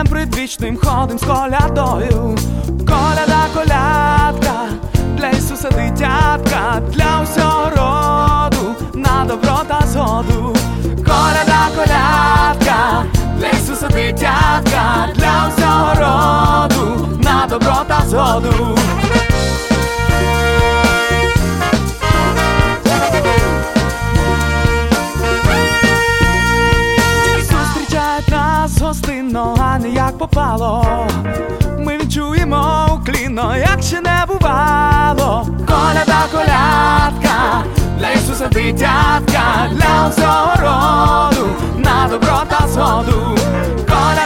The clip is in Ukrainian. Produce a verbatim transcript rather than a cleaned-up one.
Ідем предвічним ходом з колядою. Коляда, колядка, для Ісуса дитятка, для усього роду, на добро та згоду. Коляда, колядка, для Ісуса дитятка, для усього роду, на добро та згоду. Зустрічають нас гостинно, а не як попало. Ми відчуємо уклінно, як ще не бувало. Коляда, колядка, для Ісуса дитятка, для всього роду, на добро та згоду. Коляда,